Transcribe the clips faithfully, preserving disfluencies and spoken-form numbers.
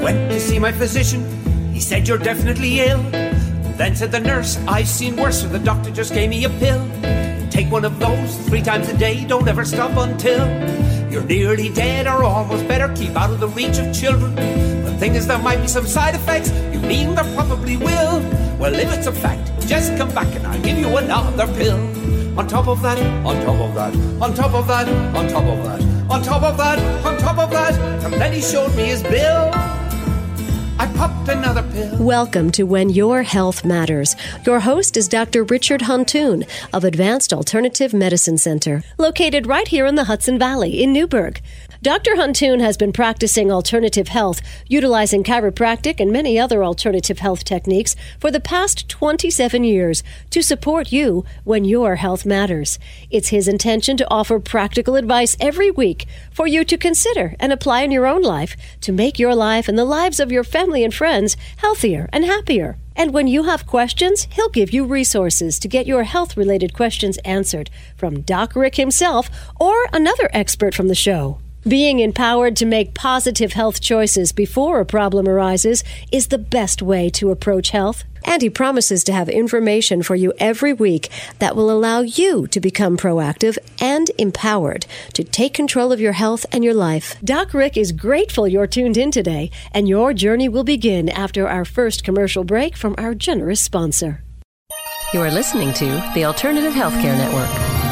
went to see my physician. He said, you're definitely ill. Then said the nurse, I've seen worse, so the doctor just gave me a pill. Take one of those three times a day, don't ever stop until you're nearly dead or almost better. Keep out of the reach of children. The thing is, there might be some side effects. You mean there probably will. Well, if it's a fact, just come back and I'll give you another pill. On top of that, on top of that, on top of that, on top of that, on top of that, on top of that, and then he showed me his bill. I popped another pill. Welcome to When Your Health Matters. Your host is Doctor Richard Huntoon of Advanced Alternative Medicine Center, located right here in the Hudson Valley in Newburgh. Doctor Huntoon has been practicing alternative health, utilizing chiropractic and many other alternative health techniques for the past twenty-seven years to support you when your health matters. It's his intention to offer practical advice every week for you to consider and apply in your own life to make your life and the lives of your family and friends healthier and happier. And when you have questions, he'll give you resources to get your health-related questions answered from Doc Rick himself or another expert from the show. Being empowered to make positive health choices before a problem arises is the best way to approach health. And he promises to have information for you every week that will allow you to become proactive and empowered to take control of your health and your life. Doc Rick is grateful you're tuned in today, and your journey will begin after our first commercial break from our generous sponsor. You are listening to the Alternative Healthcare Network.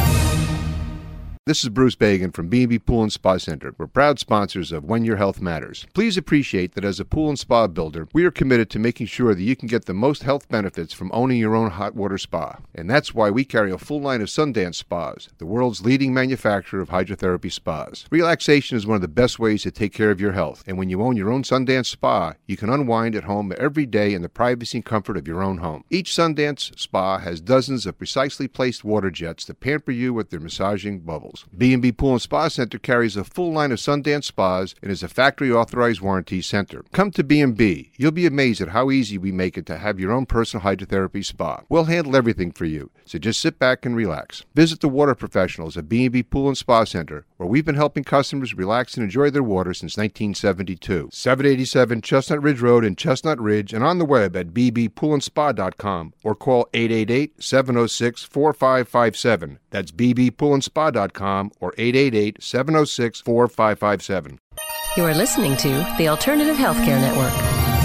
This is Bruce Bagan from B and B Pool and Spa Center. We're proud sponsors of When Your Health Matters. Please appreciate that as a pool and spa builder, we are committed to making sure that you can get the most health benefits from owning your own hot water spa. And that's why we carry a full line of Sundance Spas, the world's leading manufacturer of hydrotherapy spas. Relaxation is one of the best ways to take care of your health. And when you own your own Sundance Spa, you can unwind at home every day in the privacy and comfort of your own home. Each Sundance Spa has dozens of precisely placed water jets to pamper you with their massaging bubbles. B and B Pool and Spa Center carries a full line of Sundance Spas and is a factory-authorized warranty center. Come to B and B. You'll be amazed at how easy we make it to have your own personal hydrotherapy spa. We'll handle everything for you, so just sit back and relax. Visit the water professionals at B and B Pool and Spa Center, where we've been helping customers relax and enjoy their water since nineteen seventy-two. seven eighty-seven Chestnut Ridge Road in Chestnut Ridge and on the web at b b pool and spa dot com or call eight eight eight, seven oh six, four five five seven. That's b b pool and spa dot com or eight eight eight, seven oh six, four five five seven. You are listening to the Alternative Healthcare Network.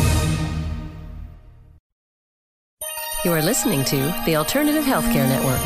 You are listening to the Alternative Healthcare Network.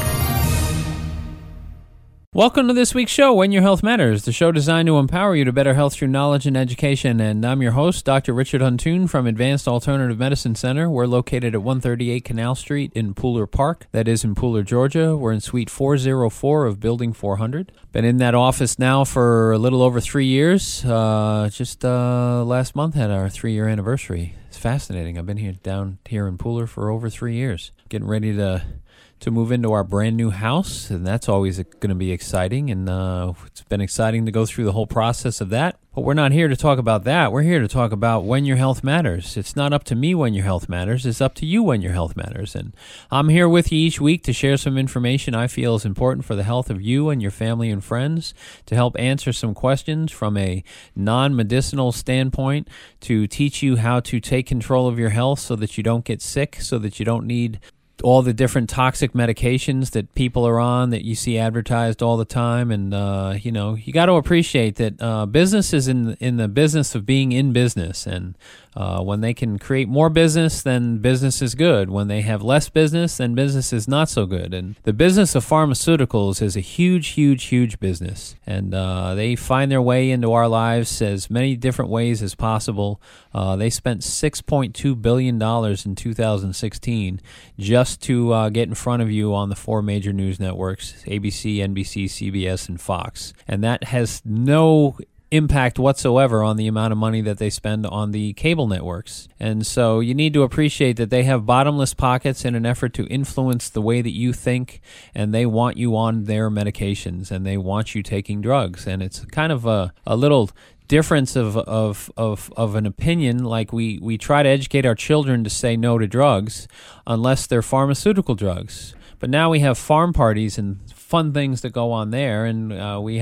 Welcome to this week's show, When Your Health Matters, the show designed to empower you to better health through knowledge and education. And I'm your host, Doctor Richard Huntoon from Advanced Alternative Medicine Center. We're located at one thirty-eight Canal Street in Pooler Park. That is in Pooler, Georgia. We're in Suite four oh four of Building four hundred. Been in that office now for a little over three years. Uh, just uh, last month had our three-year anniversary. It's fascinating. I've been here down here in Pooler for over three years. Getting ready to... to move into our brand new house, and that's always going to be exciting, and uh, it's been exciting to go through the whole process of that. But we're not here to talk about that. We're here to talk about when your health matters. It's not up to me when your health matters. It's up to you when your health matters. And I'm here with you each week to share some information I feel is important for the health of you and your family and friends, to help answer some questions from a non-medicinal standpoint, to teach you how to take control of your health so that you don't get sick, so that you don't need all the different toxic medications that people are on that you see advertised all the time. And, uh, you know, you got to appreciate that uh, business is in, in the business of being in business. And uh, when they can create more business, then business is good. When they have less business, then business is not so good. And the business of pharmaceuticals is a huge, huge, huge business. And uh, they find their way into our lives as many different ways as possible. Uh, they spent six point two billion dollars in two thousand sixteen just to uh, get in front of you on the four major news networks, A B C, N B C, C B S, and Fox. And that has no impact whatsoever on the amount of money that they spend on the cable networks. And so you need to appreciate that they have bottomless pockets in an effort to influence the way that you think, and they want you on their medications, and they want you taking drugs. And it's kind of a, a little difference of, of of of an opinion. Like we, we try to educate our children to say no to drugs unless they're pharmaceutical drugs. But now we have farm parties and fun things that go on there, and uh, we have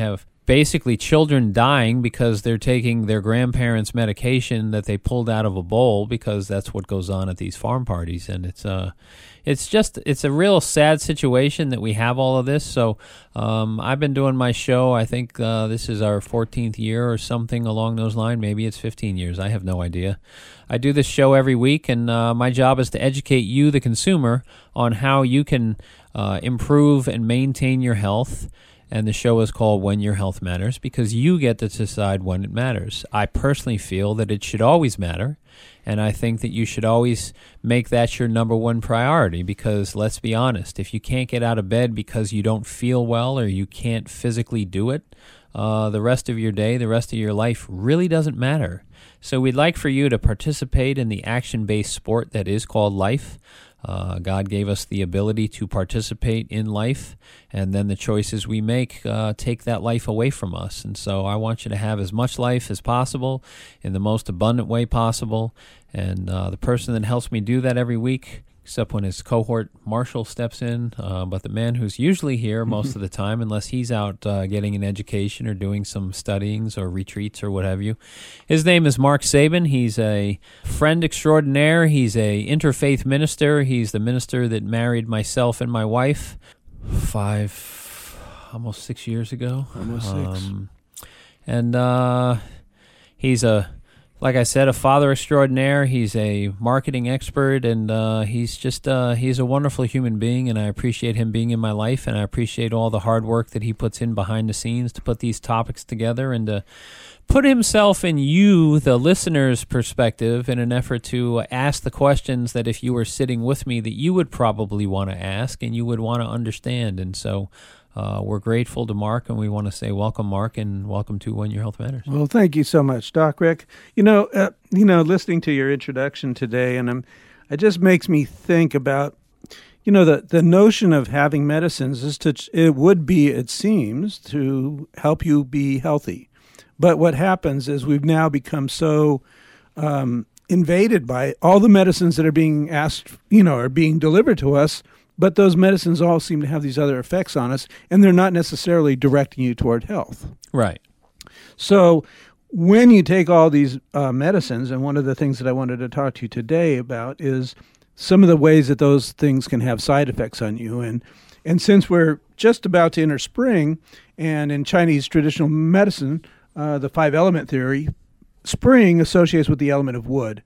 basically children dying because they're taking their grandparents' medication that they pulled out of a bowl, because that's what goes on at these farm parties. And it's uh, it's just, it's a real sad situation that we have all of this. So um, I've been doing my show, I think uh, this is our fourteenth year or something along those lines. Maybe it's fifteen years. I have no idea. I do this show every week, and uh, my job is to educate you, the consumer, on how you can uh, improve and maintain your health. And the show is called When Your Health Matters, because you get to decide when it matters. I personally feel that it should always matter, and I think that you should always make that your number one priority, because let's be honest, if you can't get out of bed because you don't feel well or you can't physically do it, uh, the rest of your day, the rest of your life really doesn't matter. So we'd like for you to participate in the action-based sport that is called life. Uh, God gave us the ability to participate in life, and then the choices we make uh, take that life away from us. And so I want you to have as much life as possible in the most abundant way possible. And uh, the person that helps me do that every week, except when his cohort Marshall steps in, uh, but the man who's usually here most of the time, unless he's out uh, getting an education or doing some studyings or retreats or what have you. His name is Mark Sabin. He's a friend extraordinaire. He's a interfaith minister. He's the minister that married myself and my wife five, almost six years ago. Almost six. Um, and uh, he's a Like I said, a father extraordinaire. He's a marketing expert, and uh, he's just uh, he's a wonderful human being, and I appreciate him being in my life, and I appreciate all the hard work that he puts in behind the scenes to put these topics together and to put himself in you, the listener's perspective, in an effort to ask the questions that if you were sitting with me that you would probably want to ask and you would want to understand. And so Uh, we're grateful to Mark, and we want to say welcome, Mark, and welcome to When Your Health Matters. Well, thank you so much, Doc Rick. You know, uh, you know, listening to your introduction today, and I'm, it just makes me think about, you know, the the notion of having medicines is to, it would be, it seems, to help you be healthy. But what happens is we've now become so um, invaded by all the medicines that are being asked, you know, are being delivered to us. But those medicines all seem to have these other effects on us, and they're not necessarily directing you toward health. Right. So when you take all these uh, medicines, and one of the things that I wanted to talk to you today about is some of the ways that those things can have side effects on you. And and since we're just about to enter spring, and in Chinese traditional medicine, uh, the five-element theory, spring associates with the element of wood.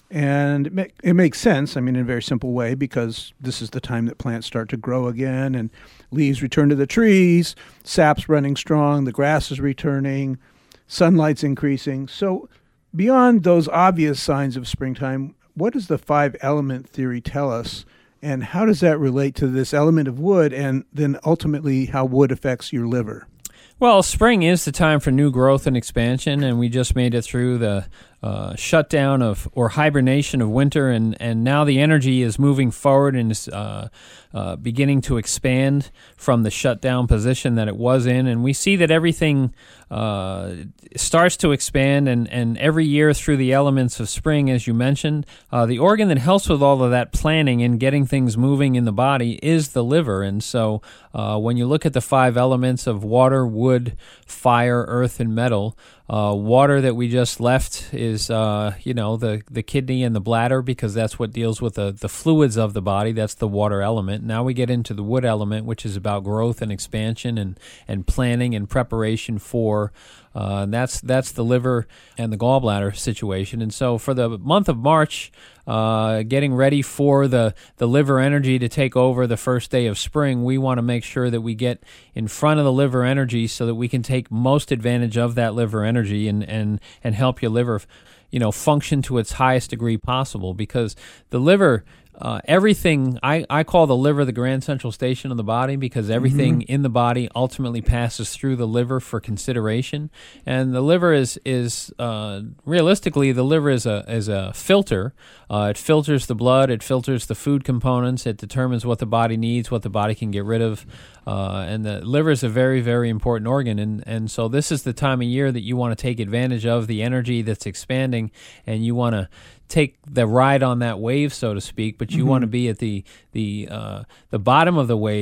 And it, make, it makes sense, I mean, in a very simple way, because this is the time that plants start to grow again, and leaves return to the trees, sap's running strong, the grass is returning, sunlight's increasing. So beyond those obvious signs of springtime, what does the five-element theory tell us, and how does that relate to this element of wood, and then ultimately how wood affects your liver? Well, spring is the time for new growth and expansion, and we just made it through the uh, shutdown of or hibernation of winter, and, and now the energy is moving forward and is uh, uh, beginning to expand from the shutdown position that it was in. And we see that everything uh, starts to expand, and, and every year through the elements of spring, as you mentioned, uh, the organ that helps with all of that planning and getting things moving in the body is the liver. And so uh, when you look at the five elements of water, wood, fire, earth, and metal, Uh, water that we just left is, uh, you know, the, the kidney and the bladder, because that's what deals with the, the fluids of the body. That's the water element. Now we get into the wood element, which is about growth and expansion and, and planning and preparation for. Uh, and that's that's the liver and the gallbladder situation. And so for the month of March, uh, getting ready for the, the liver energy to take over the first day of spring, we want to make sure that we get in front of the liver energy so that we can take most advantage of that liver energy and, and, and help your liver, you know, function to its highest degree possible. Because the liver, Uh, everything, I, I call the liver the grand central station of the body, because everything mm-hmm. in the body ultimately passes through the liver for consideration. And the liver is, is uh, realistically, the liver is a is a filter. Uh, it filters the blood, it filters the food components, it determines what the body needs, what the body can get rid of. Uh, and the liver is a very, very important organ. And, and so this is the time of year that you want to take advantage of the energy that's expanding, and you want to take the ride on that wave, so to speak, but you mm-hmm. want to be at the the uh, the bottom of the wave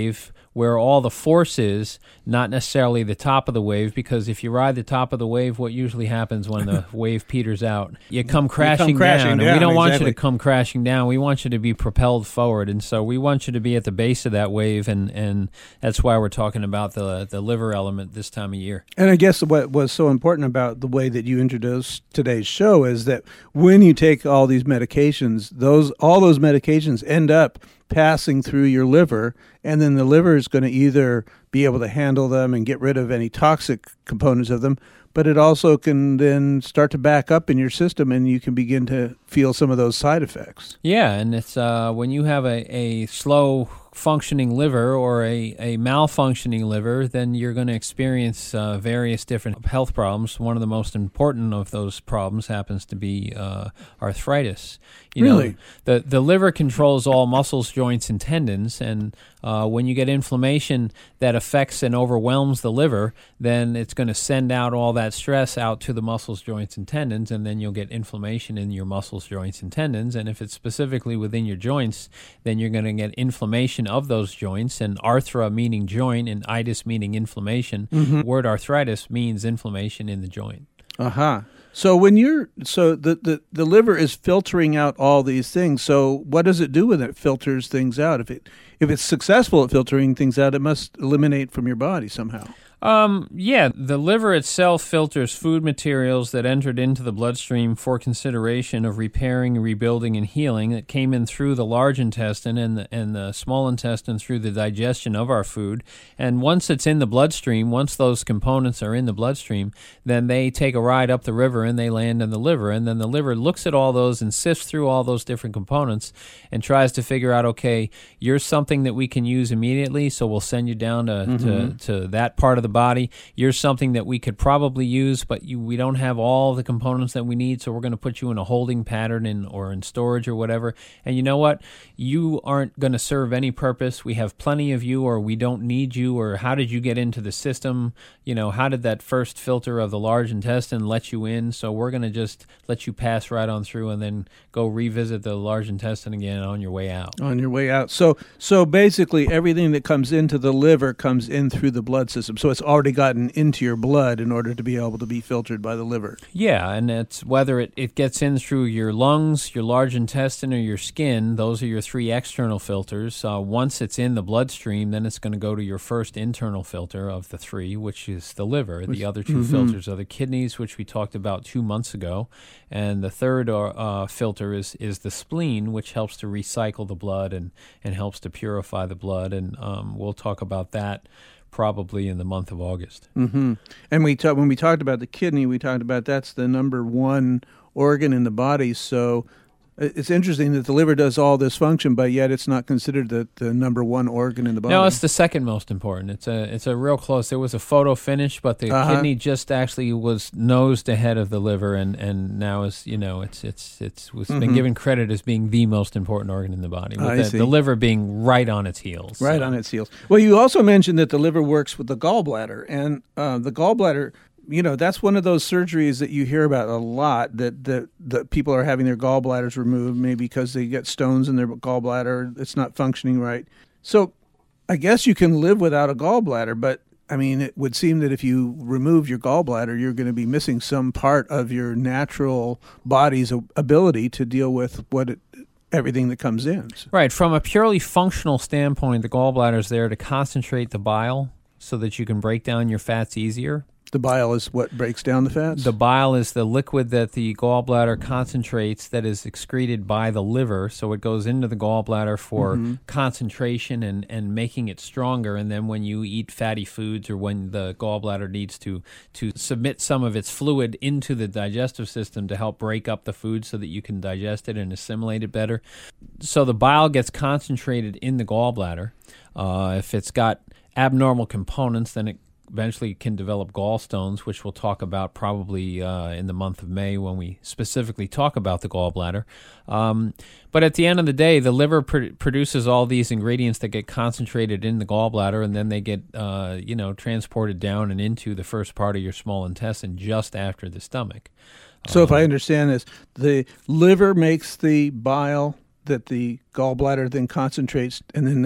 where all the force is, not necessarily the top of the wave, because if you ride the top of the wave, what usually happens when the wave peters out, you come crashing, you come crashing down, down. And we don't exactly. want you to come crashing down. We want you to be propelled forward, and so we want you to be at the base of that wave, and, and that's why we're talking about the the liver element this time of year. And I guess what was so important about the way that you introduced today's show is that when you take all these medications, those all those medications end up passing through your liver, and then the liver is going to either be able to handle them and get rid of any toxic components of them, but it also can then start to back up in your system, and you can begin to feel some of those side effects. Yeah, and it's uh, when you have a, a slow functioning liver or a, a malfunctioning liver, then you're going to experience uh, various different health problems. One of the most important of those problems happens to be uh, arthritis. You Really? know, the, the liver controls all muscles, joints, and tendons, and uh, when you get inflammation that affects and overwhelms the liver, then it's going to send out all that stress out to the muscles, joints, and tendons, and then you'll get inflammation in your muscles, joints, and tendons. And if it's specifically within your joints, then you're going to get inflammation of those joints, and arthra meaning joint and itis meaning inflammation. Mm-hmm. Word arthritis means inflammation in the joint. Uh-huh. So when you're so the, the, the liver is filtering out all these things. So what does it do when it filters things out? If it if it's successful at filtering things out, it must eliminate from your body somehow. Um, yeah, the liver itself filters food materials that entered into the bloodstream for consideration of repairing, rebuilding, and healing that came in through the large intestine and the, and the small intestine through the digestion of our food. And once it's in the bloodstream, once those components are in the bloodstream, then they take a ride up the river and they land in the liver. And then the liver looks at all those and sifts through all those different components and tries to figure out, okay, you're something that we can use immediately, so we'll send you down to, mm-hmm. to, to that part of the body. You're something that we could probably use, but you, we don't have all the components that we need, so we're going to put you in a holding pattern in, or in storage or whatever. And you know what? You aren't going to serve any purpose. We have plenty of you, or we don't need you, or how did you get into the system? You know, how did that first filter of the large intestine let you in? So we're going to just let you pass right on through and then go revisit the large intestine again on your way out. On your way out. So so basically everything that comes into the liver comes in through the blood system. So it's already gotten into your blood in order to be able to be filtered by the liver. Yeah, and it's whether it, it gets in through your lungs, your large intestine, or your skin. Those are your three external filters. Uh, once it's in the bloodstream, then it's going to go to your first internal filter of the three, which is the liver. Which, the other two mm-hmm. filters are the kidneys, which we talked about two months ago, and the third uh, filter is, is the spleen, which helps to recycle the blood and, and helps to purify the blood, and um, we'll talk about that probably in the month of August. Mm-hmm. And we ta- when we talked about the kidney, we talked about that's the number one organ in the body. So it's interesting that the liver does all this function, but yet it's not considered the, the number one organ in the body. No, it's the second most important. It's a it's a real close. There was a photo finish, but the uh-huh. kidney just actually was nosed ahead of the liver, and, and now is you know it's it's it's was mm-hmm. been given credit as being the most important organ in the body, with the, the liver being right on its heels. Right so. on its heels. Well, you also mentioned that the liver works with the gallbladder, and uh, the gallbladder. You know, that's one of those surgeries that you hear about a lot, that, that, that people are having their gallbladders removed, maybe because they get stones in their gallbladder, it's not functioning right. So I guess you can live without a gallbladder, but I mean, it would seem that if you remove your gallbladder, you're going to be missing some part of your natural body's ability to deal with what it, everything that comes in. Right. From a purely functional standpoint, the gallbladder is there to concentrate the bile so that you can break down your fats easier. The bile is what breaks down the fats? The bile is the liquid that the gallbladder concentrates that is excreted by the liver. So it goes into the gallbladder for mm-hmm. concentration and, and making it stronger. And then when you eat fatty foods, or when the gallbladder needs to, to submit some of its fluid into the digestive system to help break up the food so that you can digest it and assimilate it better. So the bile gets concentrated in the gallbladder. Uh, if it's got abnormal components, then it eventually can develop gallstones, which we'll talk about probably uh, in the month of May when we specifically talk about the gallbladder. Um, but at the end of the day, the liver pr- produces all these ingredients that get concentrated in the gallbladder, and then they get uh, you know transported down and into the first part of your small intestine just after the stomach. So um, if I understand this, the liver makes the bile that the gallbladder then concentrates, and then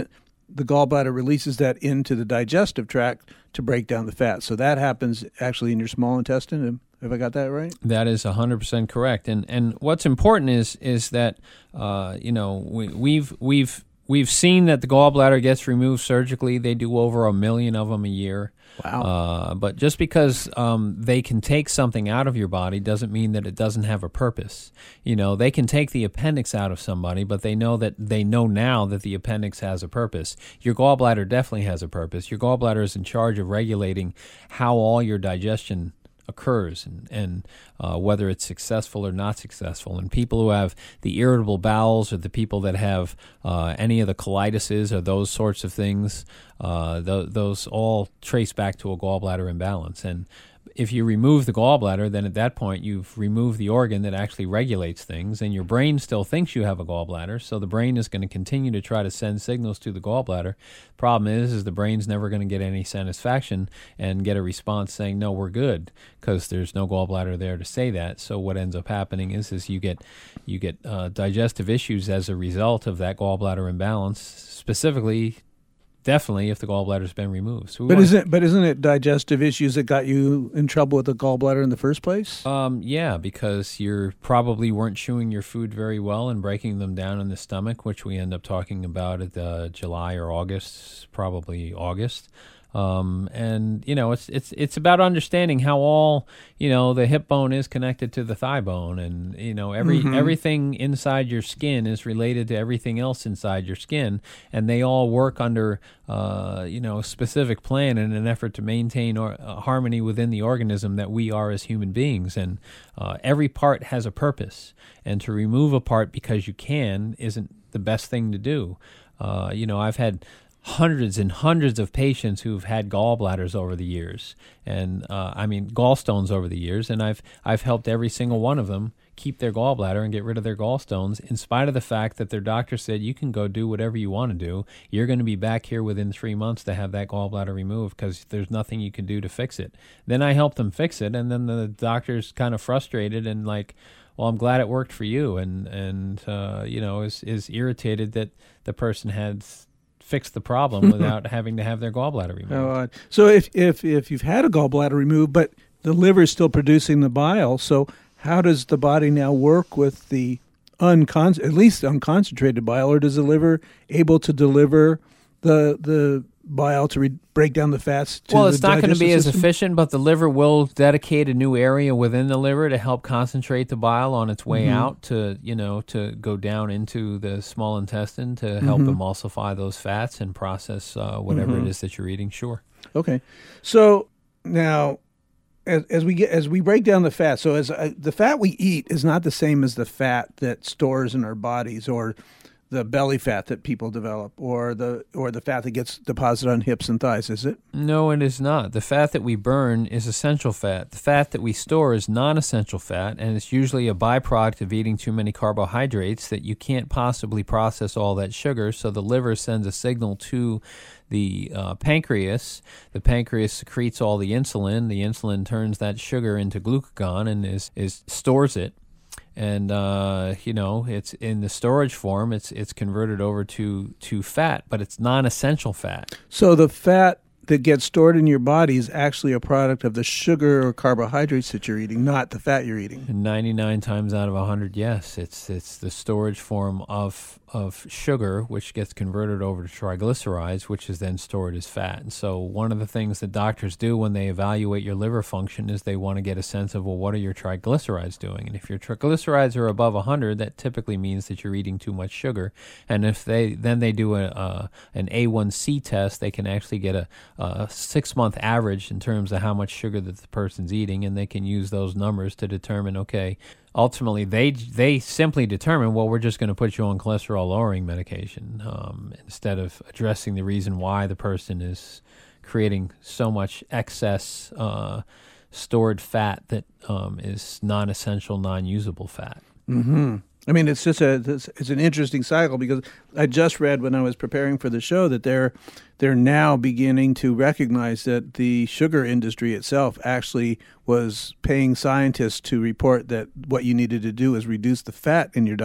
the gallbladder releases that into the digestive tract to break down the fat. So that happens actually in your small intestine. Have I got that right? That is one hundred percent correct. And and what's important is is that uh, you know we, we've we've we've seen that the gallbladder gets removed surgically. They do over a million of them a year. Wow. Uh, but just because um, they can take something out of your body doesn't mean that it doesn't have a purpose. You know, they can take the appendix out of somebody, but they know that they know now that the appendix has a purpose. Your gallbladder definitely has a purpose. Your gallbladder is in charge of regulating how all your digestion occurs and, and uh, whether it's successful or not successful. And people who have the irritable bowels or the people that have uh, any of the colitis or those sorts of things, uh, th- those all trace back to a gallbladder imbalance. And if you remove the gallbladder, then at that point you've removed the organ that actually regulates things, and your brain still thinks you have a gallbladder, so the brain is going to continue to try to send signals to the gallbladder. Problem is, is the brain's never going to get any satisfaction and get a response saying, no, we're good, because there's no gallbladder there to say that. So what ends up happening is, is you get you get uh, digestive issues as a result of that gallbladder imbalance, specifically definitely if the gallbladder's been removed. So but isn't but isn't it digestive issues that got you in trouble with the gallbladder in the first place? Um, yeah, because you probably weren't chewing your food very well and breaking them down in the stomach, which we end up talking about at uh, July or August, probably August. Um, and you know, it's it's it's about understanding how all you know the hip bone is connected to the thigh bone, and you know every mm-hmm. everything inside your skin is related to everything else inside your skin, and they all work under uh, you know a specific plan in an effort to maintain or, uh, harmony within the organism that we are as human beings. And uh, every part has a purpose, and to remove a part because you can isn't the best thing to do. Uh, you know, I've had hundreds and hundreds of patients who've had gallbladders over the years, and uh, I mean gallstones over the years, and I've I've helped every single one of them keep their gallbladder and get rid of their gallstones, in spite of the fact that their doctor said, you can go do whatever you want to do. You're going to be back here within three months to have that gallbladder removed because there's nothing you can do to fix it. Then I helped them fix it, and then the doctor's kind of frustrated and like, well, I'm glad it worked for you, and and uh, you know is is irritated that the person had fix the problem without having to have their gallbladder removed. Oh, so if, if if you've had a gallbladder removed, but the liver is still producing the bile, so how does the body now work with the uncon at least unconcentrated bile, or does the liver able to deliver the the bile to re- break down the fats to well, it's the not going to be system? as efficient, but the liver will dedicate a new area within the liver to help concentrate the bile on its way mm-hmm. out to, you know, to go down into the small intestine to help mm-hmm. emulsify those fats and process uh, whatever mm-hmm. it is that you're eating. Sure. Okay. So now, as, as we get as we break down the fat, so as uh, the fat we eat is not the same as the fat that stores in our bodies, or the belly fat that people develop, or the or the fat that gets deposited on hips and thighs, is it? No, it is not. The fat that we burn is essential fat. The fat that we store is non-essential fat, and it's usually a byproduct of eating too many carbohydrates that you can't possibly process all that sugar, so the liver sends a signal to the uh, pancreas. The pancreas secretes all the insulin. The insulin turns that sugar into glucagon and is, is stores it. And uh, you know, it's in the storage form. It's it's converted over to, to fat, but it's non-essential fat. So the fat that gets stored in your body is actually a product of the sugar or carbohydrates that you're eating, not the fat you're eating. ninety-nine times out of one hundred, yes, it's it's the storage form of of sugar, which gets converted over to triglycerides, which is then stored as fat. And so one of the things that doctors do when they evaluate your liver function is they want to get a sense of, well, what are your triglycerides doing? And if your triglycerides are above one hundred, that typically means that you're eating too much sugar. And if they then they do a, a an A one C test, they can actually get a, a six-month average in terms of how much sugar that the person's eating, and they can use those numbers to determine, okay, ultimately, they they simply determine, well, we're just going to put you on cholesterol-lowering medication um, instead of addressing the reason why the person is creating so much excess uh, stored fat that um, is non-essential, non-usable fat. Mm-hmm. I mean, it's just a it's, it's an interesting cycle, because I just read when I was preparing for the show that they're they're now beginning to recognize that the sugar industry itself actually was paying scientists to report that what you needed to do is reduce the fat in your diet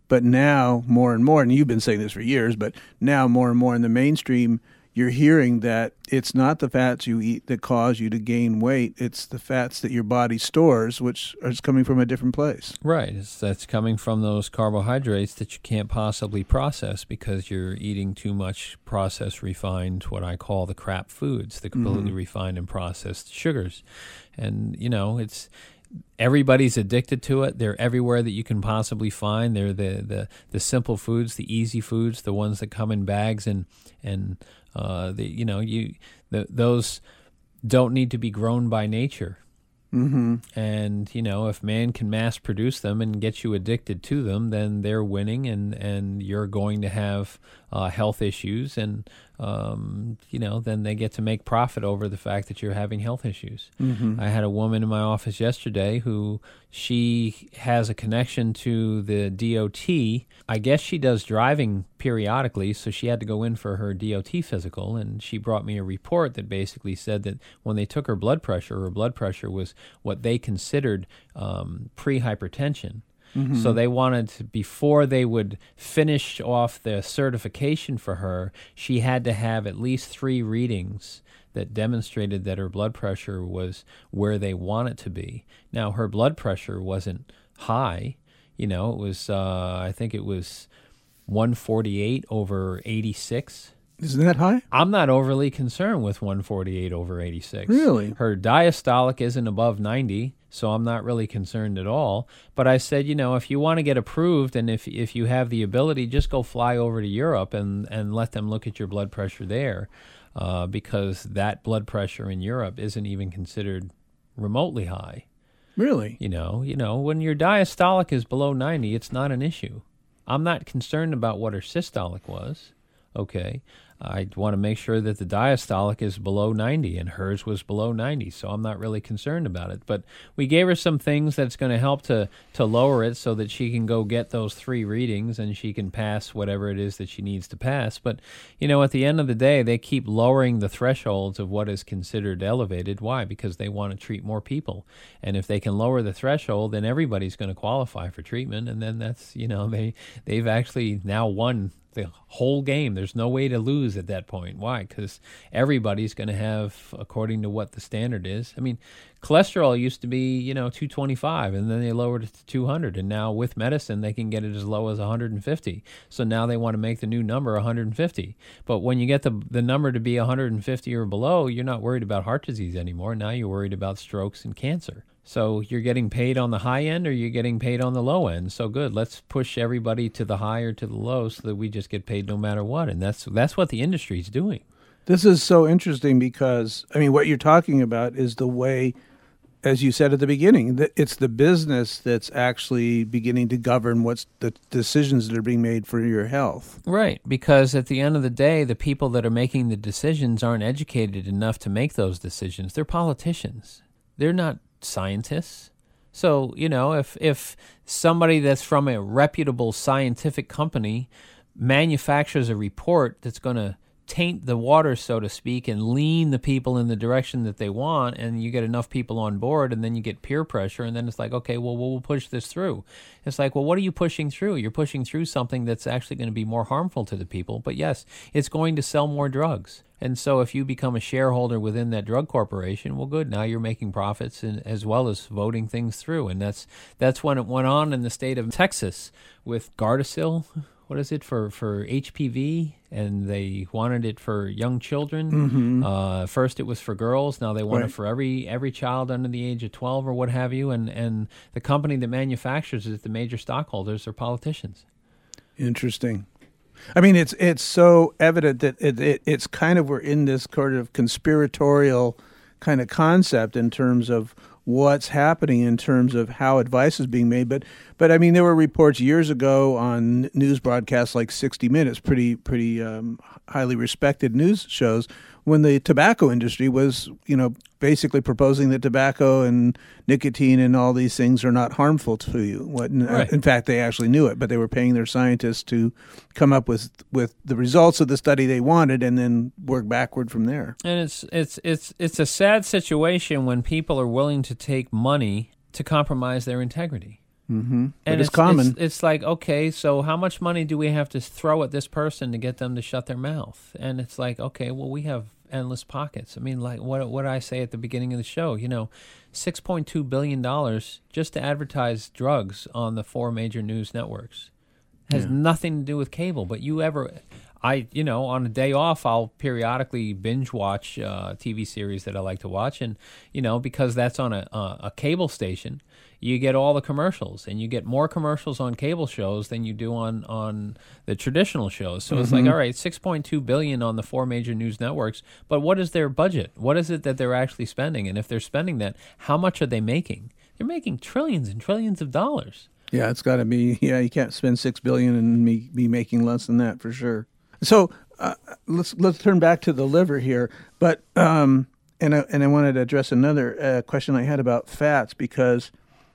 But now more and more, and you've been saying this for years, but now more and more in the mainstream, you're hearing that it's not the fats you eat that cause you to gain weight. It's the fats that your body stores, which is coming from a different place. Right. It's, that's coming from those carbohydrates that you can't possibly process because you're eating too much processed, refined, what I call the crap foods, the completely mm-hmm. refined and processed sugars. And, you know, it's... everybody's addicted to it. They're everywhere that you can possibly find. They're the, the, the simple foods, the easy foods, the ones that come in bags, and and uh, the you know you the, those don't need to be grown by nature. Mm-hmm. And you know, if man can mass produce them and get you addicted to them, then they're winning, and, and you're going to have uh, health issues, and um, you know, then they get to make profit over the fact that you're having health issues. Mm-hmm. I had a woman in my office yesterday who she has a connection to the D O T. I guess she does driving periodically, so she had to go in for her D O T physical, and she brought me a report that basically said that when they took her blood pressure, her blood pressure was what they considered um, pre-hypertension. Mm-hmm. So they wanted to, before they would finish off the certification for her, she had to have at least three readings that demonstrated that her blood pressure was where they want it to be. Now, her blood pressure wasn't high. You know, it was, uh, I think it was one forty-eight over eighty-six. Isn't that high? I'm not overly concerned with one forty-eight over eighty-six. Really? Her diastolic isn't above ninety, so I'm not really concerned at all. But I said, you know, if you want to get approved and if if you have the ability, just go fly over to Europe and, and let them look at your blood pressure there, uh, because that blood pressure in Europe isn't even considered remotely high. Really? You know, you know, when your diastolic is below ninety, it's not an issue. I'm not concerned about what her systolic was. Okay. I want to make sure that the diastolic is below ninety, and hers was below ninety, so I'm not really concerned about it. But we gave her some things that's going to help to, to lower it so that she can go get those three readings and she can pass whatever it is that she needs to pass. But, you know, at the end of the day, they keep lowering the thresholds of what is considered elevated. Why? Because they want to treat more people. And if they can lower the threshold, then everybody's going to qualify for treatment, and then that's, you know, they, they've actually now won the whole game. There's no way to lose at that point. Why? Because everybody's going to have, according to what the standard is. I mean, cholesterol used to be, you know, two twenty-five, and then they lowered it to two hundred, and now with medicine they can get it as low as one hundred fifty. So now they want to make the new number one hundred fifty. But when you get the the number to be one hundred fifty or below, you're not worried about heart disease anymore. Now you're worried about strokes and cancer. So you're getting paid on the high end or you're getting paid on the low end. So good. Let's push everybody to the high or to the low so that we just get paid no matter what. And that's that's what the industry is doing. This is so interesting because, I mean, what you're talking about is the way, as you said at the beginning, that it's the business that's actually beginning to govern what's the decisions that are being made for your health. Right, because at the end of the day, the people that are making the decisions aren't educated enough to make those decisions. They're politicians. They're not scientists. So, you know, if if somebody that's from a reputable scientific company manufactures a report that's going to taint the water, so to speak, and lean the people in the direction that they want, and you get enough people on board, and then you get peer pressure, and then it's like, okay, well, we'll push this through. It's like, well, what are you pushing through? You're pushing through something that's actually going to be more harmful to the people, but yes, it's going to sell more drugs. And so if you become a shareholder within that drug corporation, well, good, now you're making profits and, as well as voting things through. And that's that's when it went on in the state of Texas with Gardasil. What is it, for, for H P V, and they wanted it for young children. Mm-hmm. Uh, first it was for girls, now they want Right. it for every every child under the age of twelve or what have you, and, and the company that manufactures it, the major stockholders, are politicians. Interesting. I mean, it's it's so evident that it, it it's kind of, we're in this sort of conspiratorial kind of concept in terms of what's happening in terms of how advice is being made. But, but I mean, there were reports years ago on news broadcasts like sixty minutes, pretty, pretty um, highly respected news shows, when the tobacco industry was, you know, basically proposing that tobacco and nicotine and all these things are not harmful to you. What, Right. In fact, they actually knew it, but they were paying their scientists to come up with, with the results of the study they wanted and then work backward from there. And it's it's it's it's a sad situation when people are willing to take money to compromise their integrity. Mm-hmm. But And it's, common. It's, it's like, okay, so how much money do we have to throw at this person to get them to shut their mouth? And it's like, okay, well, we have endless pockets. I mean, like what what did I say at the beginning of the show? You know, six point two billion dollars just to advertise drugs on the four major news networks. Has yeah. nothing to do with cable. But you ever, I, you know, on a day off, I'll periodically binge watch uh, T V series that I like to watch. And, you know, because that's on a, a, a cable station, you get all the commercials, and you get more commercials on cable shows than you do on, on the traditional shows. So mm-hmm. it's like, all right, six point two billion dollars on the four major news networks, but what is their budget? What is it that they're actually spending? And if they're spending that, how much are they making? They're making trillions and trillions of dollars. Yeah, it's got to be, yeah, you can't spend six billion dollars and be, be making less than that for sure. So uh, let's let's turn back to the liver here, but um, and I, and I wanted to address another uh, question I had about fats, because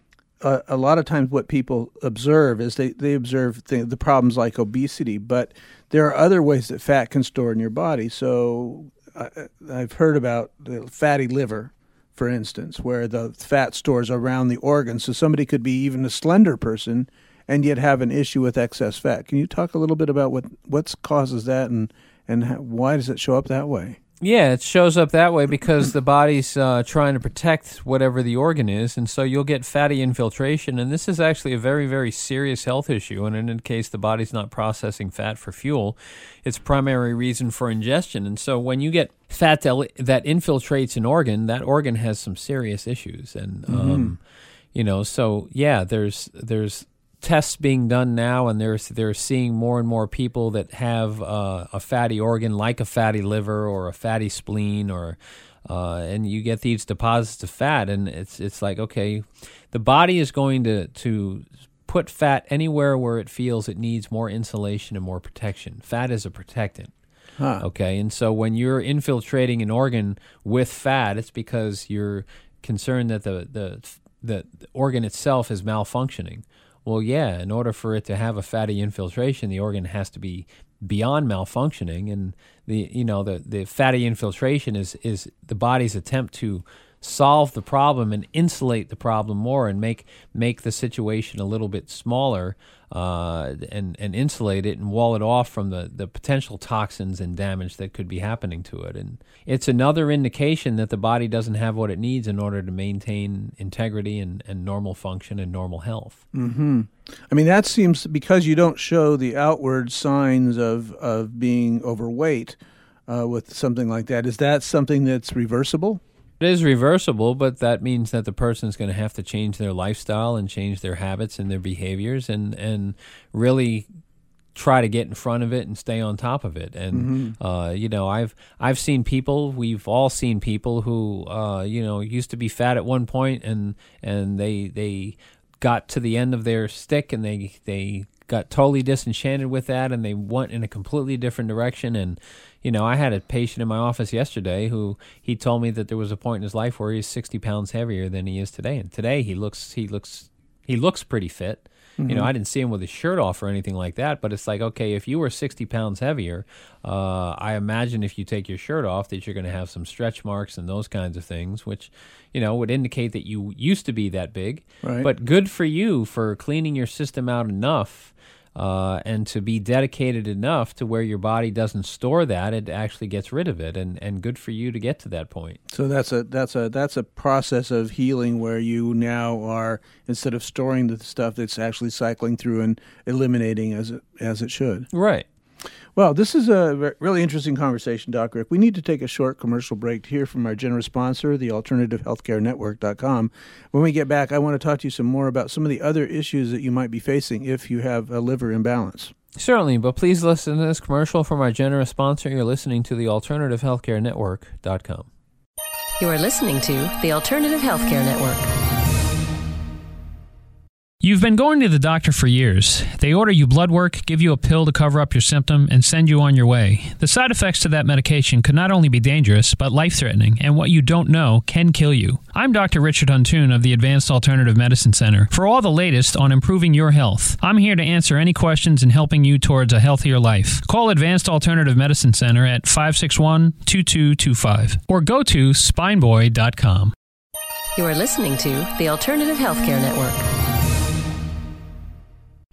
uh, a lot of times what people observe is they, they observe the, the problems like obesity, but there are other ways that fat can store in your body. So I, I've heard about the fatty liver, for instance, where the fat stores around the organs. So somebody could be even a slender person and yet have an issue with excess fat. Can you talk a little bit about what what causes that, and, and how, why does it show up that way? Yeah, it shows up that way because the body's uh, trying to protect whatever the organ is, and so you'll get fatty infiltration, and this is actually a very, very serious health issue, and in case the body's not processing fat for fuel, it's a primary reason for ingestion. And so when you get fat that, that infiltrates an organ, that organ has some serious issues, and um, mm-hmm. you know, so yeah, there's there's tests being done now, and they're they're seeing more and more people that have uh, a fatty organ, like a fatty liver or a fatty spleen, or uh, and you get these deposits of fat, and it's it's like, okay, the body is going to to put fat anywhere where it feels it needs more insulation and more protection. Fat is a protectant. Huh. Okay, and so when you're infiltrating an organ with fat, it's because you're concerned that the the the organ itself is malfunctioning. Well, yeah, in order for it to have a fatty infiltration, the organ has to be beyond malfunctioning, and the you know the, the fatty infiltration is is the body's attempt to solve the problem and insulate the problem more, and make make the situation a little bit smaller, uh, and and insulate it and wall it off from the, the potential toxins and damage that could be happening to it. And it's another indication that the body doesn't have what it needs in order to maintain integrity and, and normal function and normal health. Mm-hmm. I mean, that seems, because you don't show the outward signs of, of being overweight uh, with something like that, is that something that's reversible? It is reversible, but that means that the person's going to have to change their lifestyle and change their habits and their behaviors, and, and really try to get in front of it and stay on top of it. And mm-hmm. uh, you know, I've I've seen people, we've all seen people who uh, you know, used to be fat at one point, and and they they got to the end of their stick, and they they got totally disenchanted with that, and they went in a completely different direction. And you know, I had a patient in my office yesterday who he told me that there was a point in his life where he's sixty pounds heavier than he is today, and today he looks he looks he looks pretty fit. Mm-hmm. You know, I didn't see him with his shirt off or anything like that, but it's like, okay, if you were sixty pounds heavier, uh, I imagine if you take your shirt off that you're going to have some stretch marks and those kinds of things, which, you know, would indicate that you used to be that big. Right. But good for you for cleaning your system out enough uh, and to be dedicated enough to where your body doesn't store that, it actually gets rid of it, and, and good for you to get to that point. So that's a that's a that's a process of healing where you now are, instead of storing the stuff, that's actually cycling through and eliminating as it as it should. Right. Well, this is a really interesting conversation, Doc Rick. We need to take a short commercial break to hear from our generous sponsor, the alternative healthcare network dot com. When we get back, I want to talk to you some more about some of the other issues that you might be facing if you have a liver imbalance. Certainly, but please listen to this commercial from our generous sponsor. You're listening to the alternative healthcare network dot com. You are listening to the Alternative Healthcare Network. You've been going to the doctor for years. They order you blood work, give you a pill to cover up your symptom, and send you on your way. The side effects to that medication could not only be dangerous, but life-threatening, and what you don't know can kill you. I'm Doctor Richard Huntoon of the Advanced Alternative Medicine Center. For all the latest on improving your health, I'm here to answer any questions in helping you towards a healthier life. Call Advanced Alternative Medicine Center at five six one, two two two five or go to spine boy dot com. You are listening to the Alternative Healthcare Network.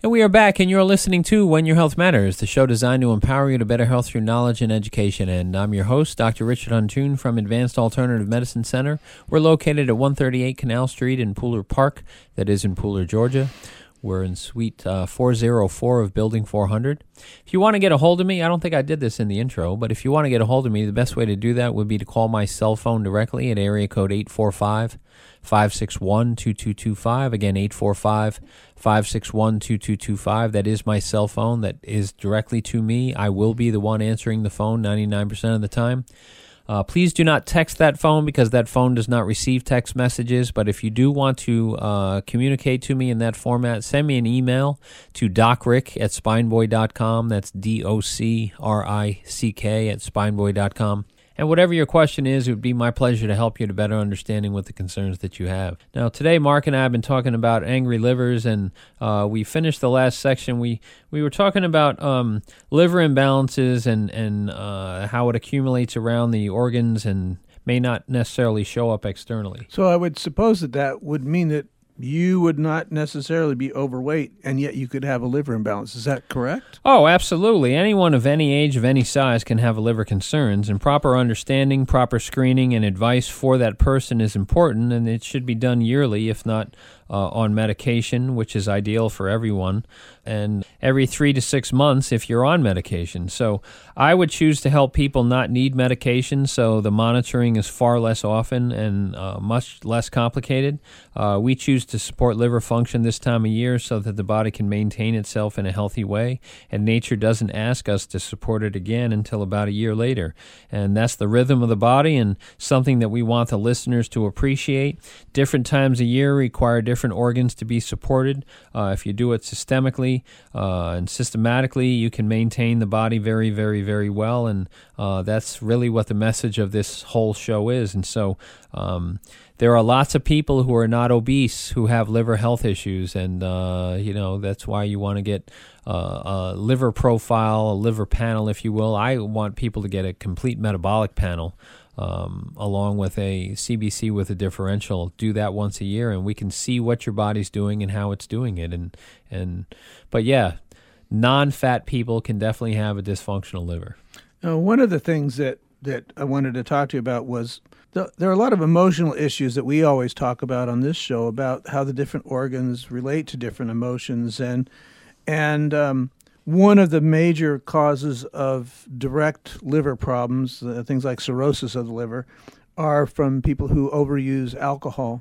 And we are back, and you're listening to When Your Health Matters, the show designed to empower you to better health through knowledge and education. And I'm your host, Doctor Richard Huntoon from Advanced Alternative Medicine Center. We're located at one thirty-eight Canal Street in Pooler Park, that is in Pooler, Georgia. We're in Suite uh, four oh four of Building four hundred. If you want to get a hold of me, I don't think I did this in the intro, but if you want to get a hold of me, the best way to do that would be to call my cell phone directly at area code eight four five, five six one, two two two five. Again, eight four five, five six one, two two two five. That is my cell phone. That is directly to me. I will be the one answering the phone ninety-nine percent of the time. Uh, please do not text that phone because that phone does not receive text messages. But if you do want to uh, communicate to me in that format, send me an email to docrick at spineboy dot com. That's D O C R I C K at spineboy dot com. And whatever your question is, it would be my pleasure to help you to better understanding what the concerns that you have. Now, today, Mark and I have been talking about angry livers, and uh, we finished the last section. We we were talking about um, liver imbalances and, and uh, how it accumulates around the organs and may not necessarily show up externally. So I would suppose that that would mean that you would not necessarily be overweight, and yet you could have a liver imbalance. Is that correct? Oh, absolutely. Anyone of any age, of any size, can have a liver concerns, and proper understanding, proper screening, and advice for that person is important, and it should be done yearly, if not uh, on medication, which is ideal for everyone, and every three to six months if you're on medication. So I would choose to help people not need medication, so the monitoring is far less often and uh, much less complicated. Uh, we choose to support liver function this time of year so that the body can maintain itself in a healthy way, and nature doesn't ask us to support it again until about a year later. And that's the rhythm of the body and something that we want the listeners to appreciate. Different times a year require different organs to be supported. Uh, if you do it systemically uh, and systematically, you can maintain the body very, very, very well, and uh, that's really what the message of this whole show is. And so um, there are lots of people who are not obese who have liver health issues, and uh, you know that's why you want to get uh, a liver profile, a liver panel, if you will. I want people to get a complete metabolic panel um, along with a C B C with a differential. Do that once a year, and we can see what your body's doing and how it's doing it. And and but yeah, non-fat people can definitely have a dysfunctional liver. Now, one of the things that that I wanted to talk to you about was the, there are a lot of emotional issues that we always talk about on this show about how the different organs relate to different emotions, and and um, one of the major causes of direct liver problems, uh, things like cirrhosis of the liver, are from people who overuse alcohol.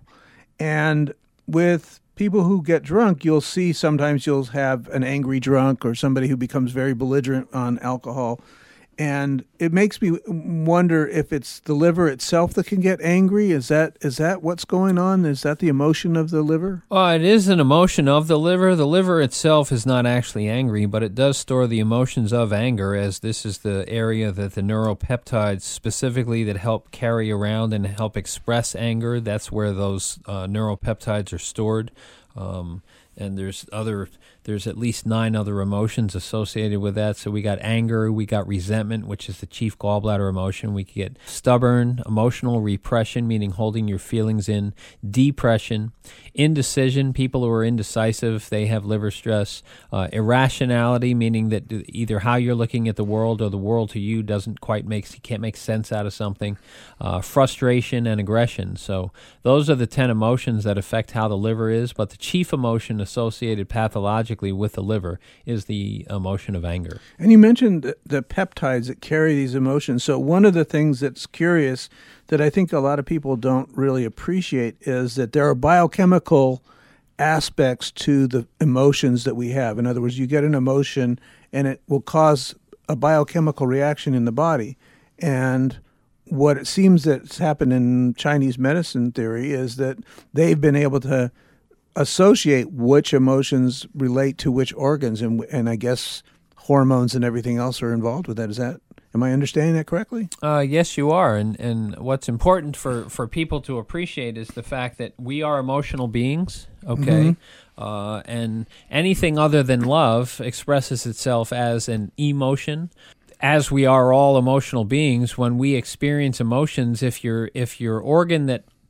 And with people who get drunk, you'll see sometimes you'll have an angry drunk or somebody who becomes very belligerent on alcohol. And it makes me wonder if it's the liver itself that can get angry. Is that is that what's going on? Is that the emotion of the liver? Well, it is an emotion of the liver. The liver itself is not actually angry, but it does store the emotions of anger, as this is the area that the neuropeptides specifically that help carry around and help express anger. That's where those uh, neuropeptides are stored. Um, and there's other... There's at least nine other emotions associated with that. So we got anger, we got resentment, which is the chief gallbladder emotion. We get stubborn, emotional repression, meaning holding your feelings in, depression, indecision. People who are indecisive, they have liver stress. Uh, irrationality, meaning that either how you're looking at the world or the world to you doesn't quite make, you can't make sense out of something. Uh, frustration and aggression. So those are the ten emotions that affect how the liver is. But the chief emotion associated pathologically with the liver is the emotion of anger. And you mentioned the, the peptides that carry these emotions. So one of the things that's curious that I think a lot of people don't really appreciate is that there are biochemical aspects to the emotions that we have. In other words, you get an emotion and it will cause a biochemical reaction in the body. And what it seems that's happened in Chinese medicine theory is that they've been able to associate which emotions relate to which organs, and and I guess hormones and everything else are involved with that. Is that, am I understanding that correctly? Uh, yes, you are. And and what's important for, for people to appreciate is the fact that we are emotional beings, okay? Mm-hmm. Uh, and anything other than love expresses itself as an emotion. As we are all emotional beings, when we experience emotions, if your if your organ that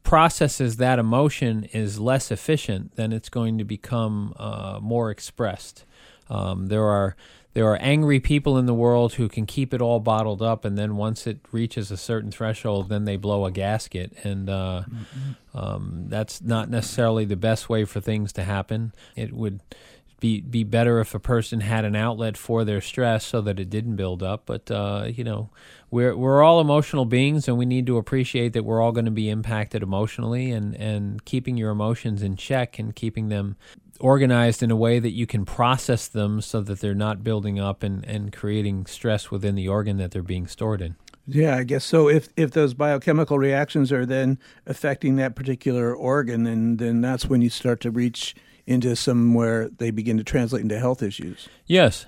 processes that emotion is less efficient, then it's going to become uh, more expressed. Um, there are there are angry people in the world who can keep it all bottled up, and then once it reaches a certain threshold, then they blow a gasket, and uh, mm-hmm. um, that's not necessarily the best way for things to happen. It would be be better if a person had an outlet for their stress so that it didn't build up. But uh, you know, we're we're all emotional beings, and we need to appreciate that we're all going to be impacted emotionally, and and keeping your emotions in check and keeping them organized in a way that you can process them so that they're not building up and, and creating stress within the organ that they're being stored in. Yeah, I guess so. If if those biochemical reactions are then affecting that particular organ, then then that's when you start to reach into somewhere they begin to translate into health issues. Yes.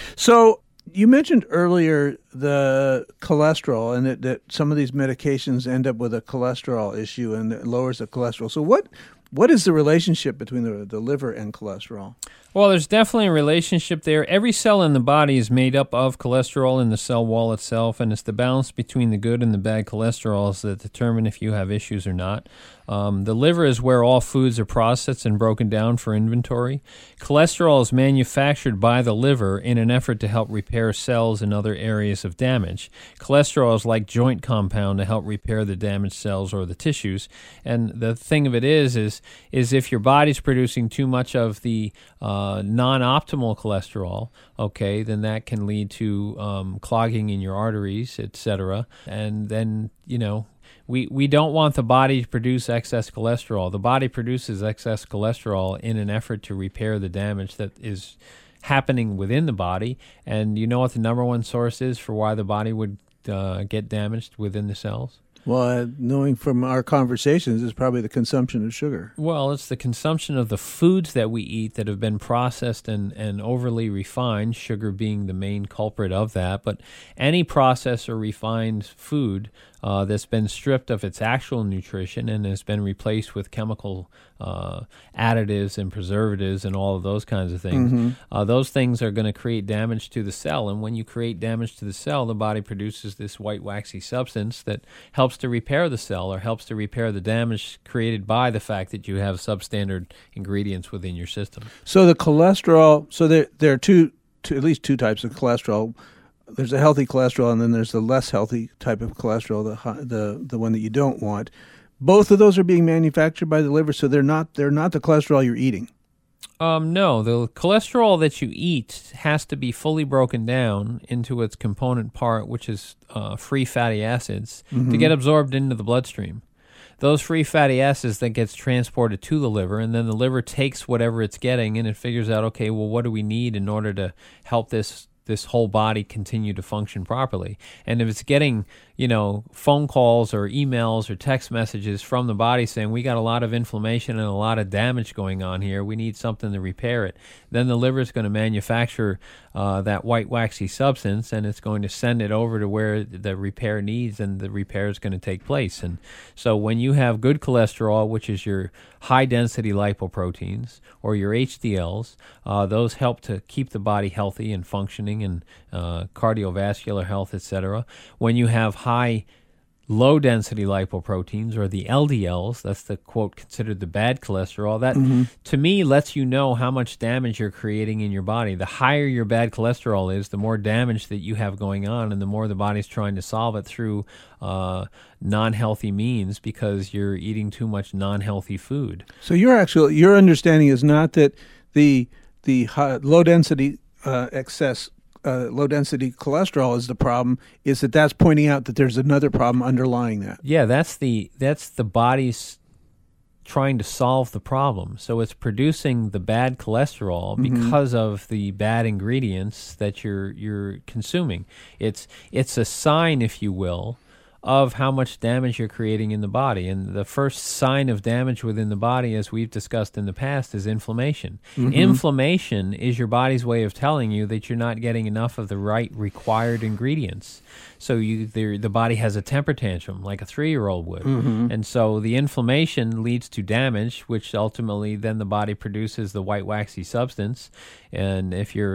So you mentioned earlier the cholesterol, and that, that some of these medications end up with a cholesterol issue, and it lowers the cholesterol. So what what is the relationship between the, the liver and cholesterol? Well, there's definitely a relationship there. Every cell in the body is made up of cholesterol in the cell wall itself, and it's the balance between the good and the bad cholesterols that determine if you have issues or not. Um, the liver is where all foods are processed and broken down for inventory. Cholesterol is manufactured by the liver in an effort to help repair cells and other areas of damage. Cholesterol is like joint compound to help repair the damaged cells or the tissues. And the thing of it is, is, is if your body's producing too much of the uh, non-optimal cholesterol, okay, then that can lead to um, clogging in your arteries, et cetera. And then, you know, We we don't want the body to produce excess cholesterol. The body produces excess cholesterol in an effort to repair the damage that is happening within the body. And you know what the number one source is for why the body would uh, get damaged within the cells? Well, knowing from our conversations, is probably the consumption of sugar. Well, it's the consumption of the foods that we eat that have been processed and, and overly refined, sugar being the main culprit of that. But any processed or refined food uh, that's been stripped of its actual nutrition and has been replaced with chemical uh, additives and preservatives and all of those kinds of things, mm-hmm. uh, those things are going to create damage to the cell. And when you create damage to the cell, the body produces this white waxy substance that helps to repair the cell or helps to repair the damage created by the fact that you have substandard ingredients within your system. So the cholesterol, so there there are two, two at least two types of cholesterol. There's a healthy cholesterol, and then there's the less healthy type of cholesterol, the the the one that you don't want. Both of those are being manufactured by the liver, so they're not they're not the cholesterol you're eating. Um, no, the cholesterol that you eat has to be fully broken down into its component part, which is uh, free fatty acids, mm-hmm. to get absorbed into the bloodstream. Those free fatty acids that gets transported to the liver, and then the liver takes whatever it's getting and it figures out, okay, well, what do we need in order to help this this whole body continue to function properly? And if it's getting, you know, phone calls or emails or text messages from the body saying, we got a lot of inflammation and a lot of damage going on here, we need something to repair it, then the liver is going to manufacture uh, that white waxy substance, and it's going to send it over to where the repair needs, and the repair is going to take place. And so when you have good cholesterol, which is your high-density lipoproteins, or your H D Ls, uh, those help to keep the body healthy and functioning, and uh, cardiovascular health, et cetera. When you have high low-density lipoproteins, or the L D Ls, that's the, quote, considered the bad cholesterol, that, mm-hmm. to me, lets you know how much damage you're creating in your body. The higher your bad cholesterol is, the more damage that you have going on, and the more the body's trying to solve it through uh, non-healthy means, because you're eating too much non-healthy food. So your actual, your understanding is not that the, the high, low-density uh, excess Uh, low-density cholesterol is the problem, is that that's pointing out that there's another problem underlying that. Yeah, that's the that's the body's trying to solve the problem. So it's producing the bad cholesterol mm-hmm. because of the bad ingredients that you're you're consuming. It's it's a sign, if you will, of how much damage you're creating in the body. And the first sign of damage within the body, as we've discussed in the past, is inflammation. Mm-hmm. Inflammation is your body's way of telling you that you're not getting enough of the right required ingredients. So you, the, the body has a temper tantrum like a three-year-old would. Mm-hmm. And so the inflammation leads to damage, which ultimately then the body produces the white waxy substance. And if you're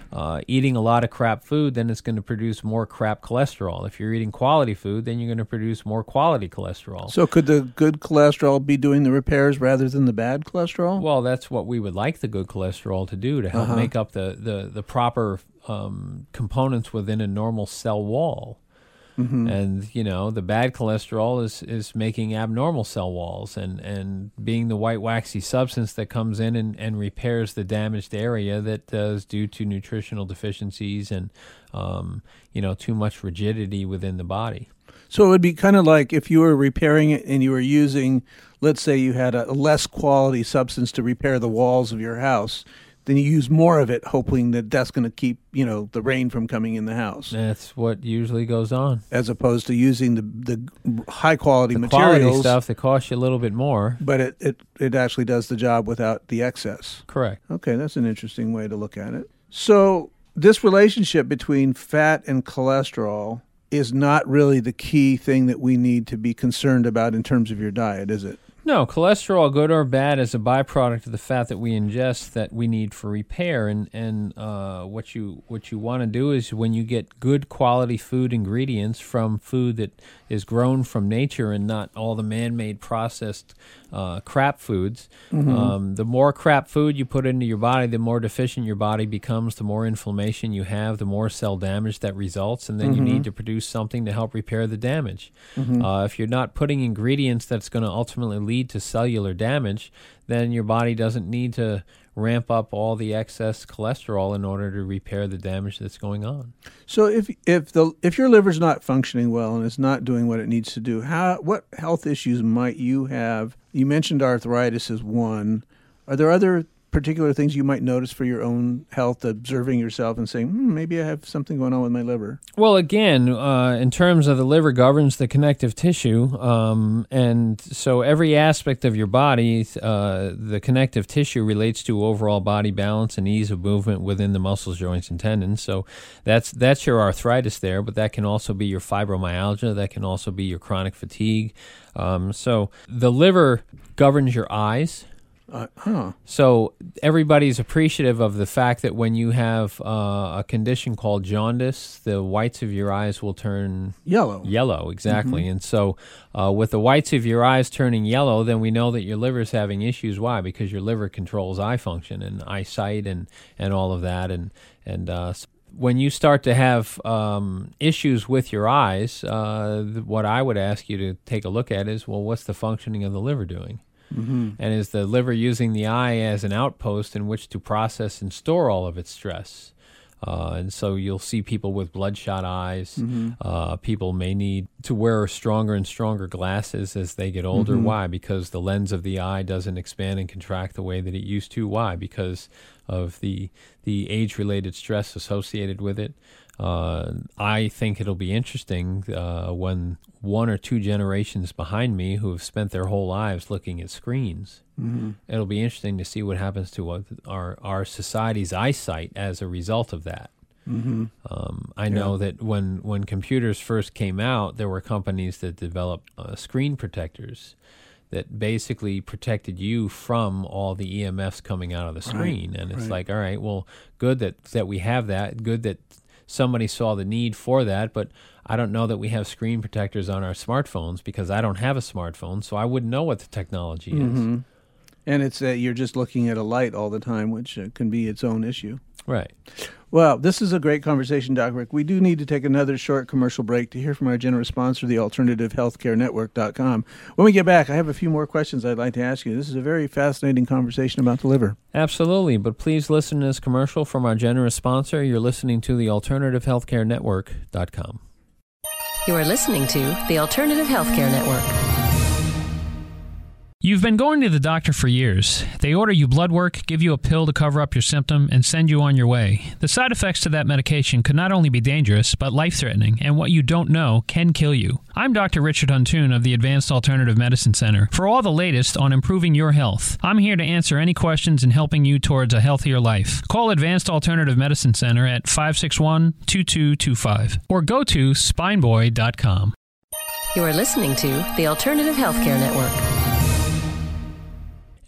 uh, eating a lot of crap food, then it's going to produce more crap cholesterol. If you're eating quality food, then you're going to produce more quality cholesterol. So could the good cholesterol be doing the repairs rather than the bad cholesterol? Well, that's what we would like the good cholesterol to do, to help Uh-huh. make up the, the, the proper um, components within a normal cell wall. Mm-hmm. And, you know, the bad cholesterol is, is making abnormal cell walls and, and being the white waxy substance that comes in and, and repairs the damaged area that uh, is due to nutritional deficiencies and, um, you know, too much rigidity within the body. So it would be kind of like if you were repairing it and you were using, let's say you had a less quality substance to repair the walls of your house, then you use more of it, hoping that that's going to keep, you know, the rain from coming in the house. That's what usually goes on. As opposed to using the the high quality The materials, quality stuff that costs you a little bit more. but it, it, it actually does the job without the excess. Correct. Okay, that's an interesting way to look at it. So this relationship between fat and cholesterol is not really the key thing that we need to be concerned about in terms of your diet, is it? No, cholesterol, good or bad, is a byproduct of the fat that we ingest that we need for repair. And and uh, what you what you want to do is when you get good quality food ingredients from food that is grown from nature and not all the man-made processed uh, crap foods, Mm-hmm. um, the more crap food you put into your body, the more deficient your body becomes, the more inflammation you have, the more cell damage that results, and then Mm-hmm. you need to produce something to help repair the damage. Uh, if you're not putting ingredients that's going to ultimately lead to cellular damage, then your body doesn't need to ramp up all the excess cholesterol in order to repair the damage that's going on. So if if the if your liver's not functioning well and it's not doing what it needs to do, how what health issues might you have? You mentioned arthritis as one. Are there other particular things you might notice for your own health, observing yourself and saying, hmm, maybe I have something going on with my liver? Well, again, uh, in terms of the liver governs the connective tissue, um, and so every aspect of your body, uh, the connective tissue relates to overall body balance and ease of movement within the muscles, joints, and tendons. So that's that's your arthritis there, but that can also be your fibromyalgia. That can also be your chronic fatigue. Um, so the liver governs your eyes. Uh, huh. So everybody's appreciative of the fact that when you have uh, a condition called jaundice, the whites of your eyes will turn Yellow. Yellow, exactly. And so uh, with the whites of your eyes turning yellow, then we know that your liver is having issues. Why? Because your liver controls eye function and eyesight and, and all of that. And, and uh, when you start to have um, issues with your eyes, uh, what I would ask you to take a look at is, well, what's the functioning of the liver doing? Mm-hmm. And is the liver using the eye as an outpost in which to process and store all of its stress? Uh, and so you'll see people with bloodshot eyes. Mm-hmm. Uh, people may need to wear stronger and stronger glasses as they get older. Mm-hmm. Why? Because the lens of the eye doesn't expand and contract the way that it used to. Why? Because of the the age-related stress associated with it. Uh, I think it'll be interesting uh, when one or two generations behind me who have spent their whole lives looking at screens, mm-hmm. it'll be interesting to see what happens to what our, our society's eyesight as a result of that. Mm-hmm. Um, I know yeah. that when, when computers first came out, there were companies that developed uh, screen protectors that basically protected you from all the E M Fs coming out of the screen. Right. And it's right. like, all right, well, good that, that we have that, good that somebody saw the need for that, but I don't know that we have screen protectors on our smartphones because I don't have a smartphone, so I wouldn't know what the technology is. Mm-hmm. And it's uh, you're just looking at a light all the time, which uh, can be its own issue. Right. Well, this is a great conversation, Doctor Rick. We do need to take another short commercial break to hear from our generous sponsor, the alternative healthcare network dot com. When we get back, I have a few more questions I'd like to ask you. This is a very fascinating conversation about the liver. Absolutely, but please listen to this commercial from our generous sponsor. You're listening to the alternative healthcare network dot com. You are listening to the Alternative Healthcare Network. You've been going to the doctor for years. They order you blood work, give you a pill to cover up your symptom, and send you on your way. The side effects to that medication could not only be dangerous, but life-threatening, and what you don't know can kill you. I'm Doctor Richard Huntoon of the Advanced Alternative Medicine Center. For all the latest on improving your health, I'm here to answer any questions in helping you towards a healthier life. Call Advanced Alternative Medicine Center at five six one, two two two five or go to spine boy dot com. You are listening to the Alternative Healthcare Network.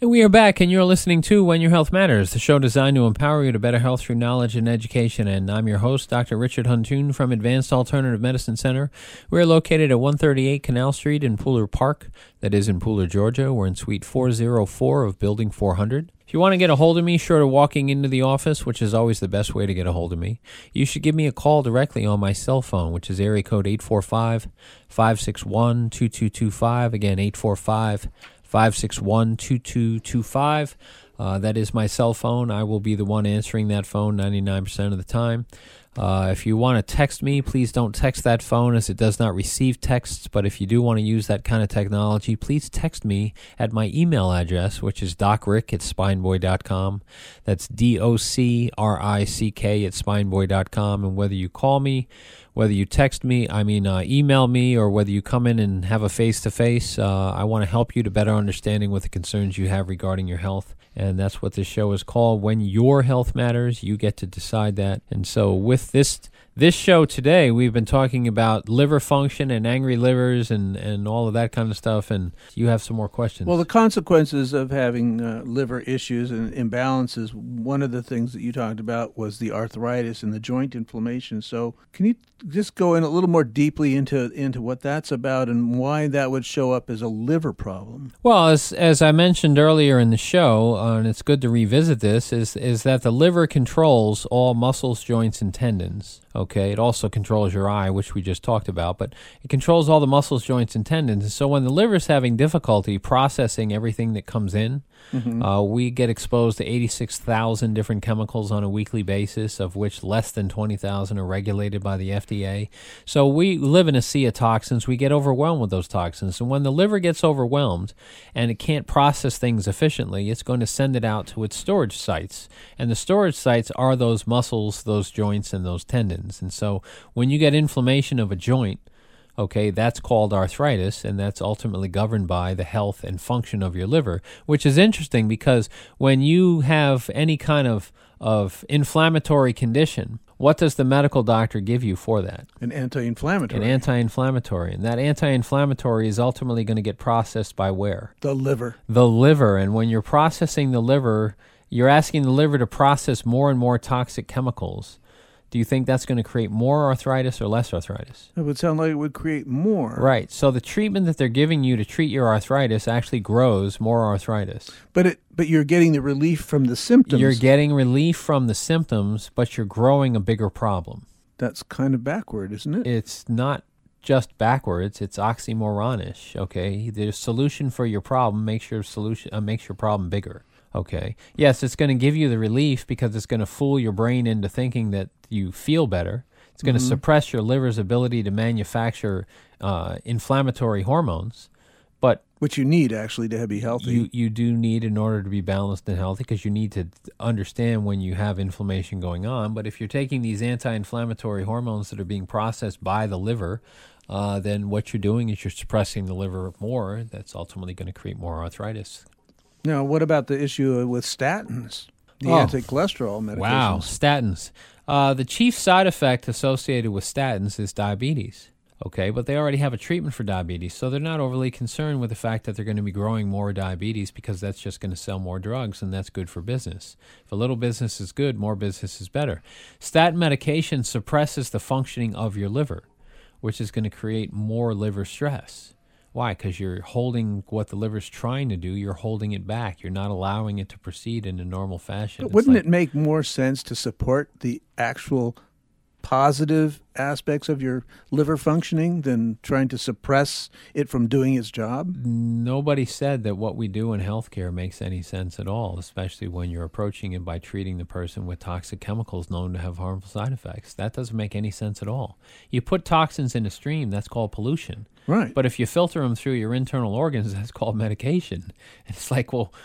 And we are back, and you're listening to When Your Health Matters, the show designed to empower you to better health through knowledge and education. And I'm your host, Doctor Richard Huntoon from Advanced Alternative Medicine Center. We're located at one thirty-eight Canal Street in Pooler Park, that is in Pooler, Georgia. We're in Suite four oh four of Building four hundred. If you want to get a hold of me, short of walking into the office, which is always the best way to get a hold of me, you should give me a call directly on my cell phone, which is area code eight four five, five six one, two two two five. Again, eight four five, five six one, two two two five. Uh, that is my cell phone. I will be the one answering that phone ninety-nine percent of the time. Uh, if you want to text me, please don't text that phone as it does not receive texts. But if you do want to use that kind of technology, please text me at my email address, which is docrick at spineboy dot com. That's D O C R I C K at spineboy dot com. And whether you call me, whether you text me, I mean uh, email me, or whether you come in and have a face-to-face, uh, I want to help you to better understanding what the concerns you have regarding your health. And that's what this show is called. When your health matters, you get to decide that. And so with this this show today, we've been talking about liver function and angry livers and, and all of that kind of stuff. And you have some more questions. Well, the consequences of having uh, liver issues and imbalances, one of the things that you talked about was the arthritis and the joint inflammation. So can you just go in a little more deeply into into what that's about and why that would show up as a liver problem? Well, as as I mentioned earlier in the show, uh, and it's good to revisit this, is is that the liver controls all muscles, joints, and tendons. Okay, it also controls your eye, which we just talked about, but it controls all the muscles, joints, and tendons. So when the liver's having difficulty processing everything that comes in, mm-hmm. uh, we get exposed to eighty-six thousand different chemicals on a weekly basis, of which less than twenty thousand are regulated by the F D A. So we live in a sea of toxins. We get overwhelmed with those toxins. And when the liver gets overwhelmed and it can't process things efficiently, it's going to send it out to its storage sites. And the storage sites are those muscles, those joints, and those tendons. And so when you get inflammation of a joint, okay, that's called arthritis, and that's ultimately governed by the health and function of your liver, which is interesting because when you have any kind of, of inflammatory condition, what does the medical doctor give you for that? An anti-inflammatory. An anti-inflammatory. And that anti-inflammatory is ultimately going to get processed by where? The liver. The liver. And when you're processing the liver, you're asking the liver to process more and more toxic chemicals. Do you think that's going to create more arthritis or less arthritis? It would sound like it would create more. Right. So the treatment that they're giving you to treat your arthritis actually grows more arthritis. But it, but you're getting the relief from the symptoms. You're getting relief from the symptoms, but you're growing a bigger problem. That's kind of backward, isn't it? It's not just backwards. It's oxymoronish. Okay. The solution for your problem makes your solution uh, makes your problem bigger. Okay. Yes, it's going to give you the relief because it's going to fool your brain into thinking that you feel better. It's going mm-hmm. to suppress your liver's ability to manufacture uh, inflammatory hormones, but which you need actually to be healthy. You you do need in order to be balanced and healthy, because you need to understand when you have inflammation going on. But if you're taking these anti-inflammatory hormones that are being processed by the liver, uh, then what you're doing is you're suppressing the liver more. That's ultimately going to create more arthritis. Now, what about the issue with statins, the oh, anti-cholesterol medications? Wow, statins. Uh, the chief side effect associated with statins is diabetes. Okay, but they already have a treatment for diabetes, so they're not overly concerned with the fact that they're going to be growing more diabetes, because that's just going to sell more drugs, and that's good for business. If a little business is good, more business is better. Statin medication suppresses the functioning of your liver, which is going to create more liver stress. Why? Because you're holding what the liver's trying to do, you're holding it back. You're not allowing it to proceed in a normal fashion. But wouldn't like, it make more sense to support the actual positive aspects of your liver functioning than trying to suppress it from doing its job? Nobody said that what we do in healthcare makes any sense at all, especially when you're approaching it by treating the person with toxic chemicals known to have harmful side effects. That doesn't make any sense at all. You put toxins in a stream, that's called pollution. Right. But if you filter them through your internal organs, that's called medication. It's like, well,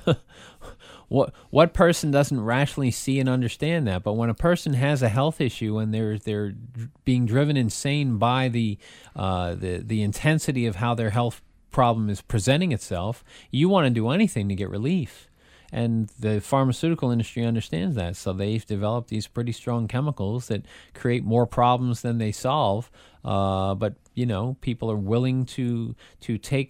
what what person doesn't rationally see and understand that? But when a person has a health issue and they're they're being driven insane by the uh, the the intensity of how their health problem is presenting itself, you want to do anything to get relief. And the pharmaceutical industry understands that, so they've developed these pretty strong chemicals that create more problems than they solve. Uh, but you know, people are willing to to take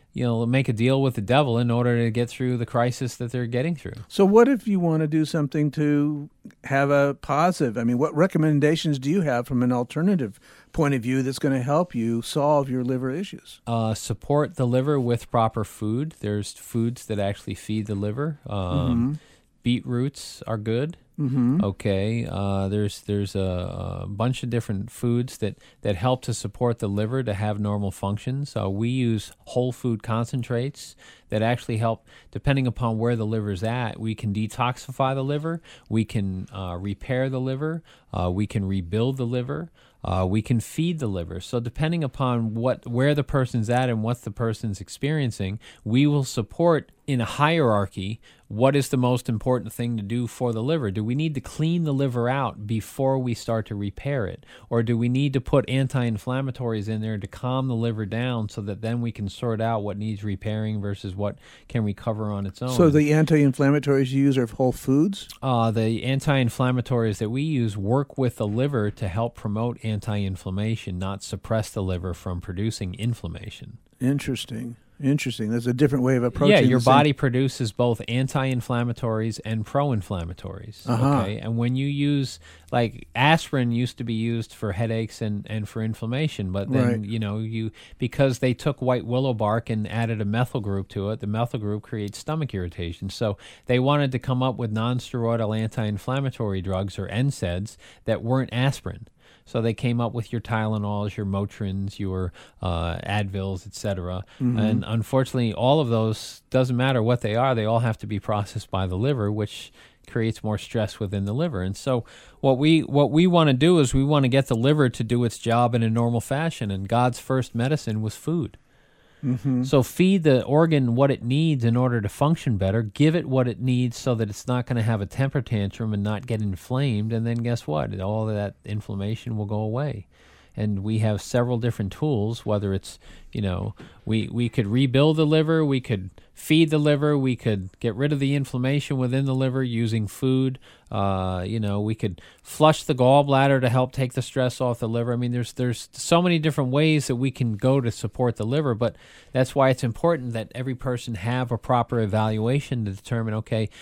you know, make a deal with the devil in order to get through the crisis that they're getting through. So what if you want to do something to have a positive? I mean, what recommendations do you have from an alternative point of view that's going to help you solve your liver issues? Uh, support the liver with proper food. There's foods that actually feed the liver. Um, mm-hmm. Beetroots are good. Mm-hmm. Okay, uh, there's there's a, a bunch of different foods that, that help to support the liver to have normal functions. Uh, we use whole food concentrates that actually help, depending upon where the liver's at, we can detoxify the liver, we can uh, repair the liver, uh, we can rebuild the liver. Uh, we can feed the liver. So depending upon what where the person's at and what the person's experiencing, we will support in a hierarchy what is the most important thing to do for the liver. Do we need to clean the liver out before we start to repair it? Or do we need to put anti-inflammatories in there to calm the liver down so that then we can sort out what needs repairing versus what can recover on its own? So the anti-inflammatories you use are whole foods? Uh, the anti-inflammatories that we use work with the liver to help promote anti-inflammation, not suppress the liver from producing inflammation. Interesting. Interesting. That's a different way of approaching Yeah, your the same. body produces both anti-inflammatories and pro-inflammatories. Uh-huh. Okay, and when you use, like, aspirin used to be used for headaches and, and for inflammation, but then Right. you know you because they took white willow bark and added a methyl group to it, the methyl group creates stomach irritation. So they wanted to come up with non-steroidal anti-inflammatory drugs or N SAIDs that weren't aspirin. So they came up with your Tylenols, your Motrins, your uh, Advils, et cetera. Mm-hmm. And unfortunately, all of those, doesn't matter what they are, they all have to be processed by the liver, which creates more stress within the liver. And so what we what we want to do is we want to get the liver to do its job in a normal fashion. And God's first medicine was food. Mm-hmm. So feed the organ what it needs in order to function better. Give it what it needs so that it's not going to have a temper tantrum and not get inflamed. And then guess what? All of that inflammation will go away. And we have several different tools, whether it's, you know, we, we could rebuild the liver, we could feed the liver, we could get rid of the inflammation within the liver using food. Uh, you know, we could flush the gallbladder to help take the stress off the liver. I mean, there's there's so many different ways that we can go to support the liver, but that's why it's important that every person have a proper evaluation to determine, okay,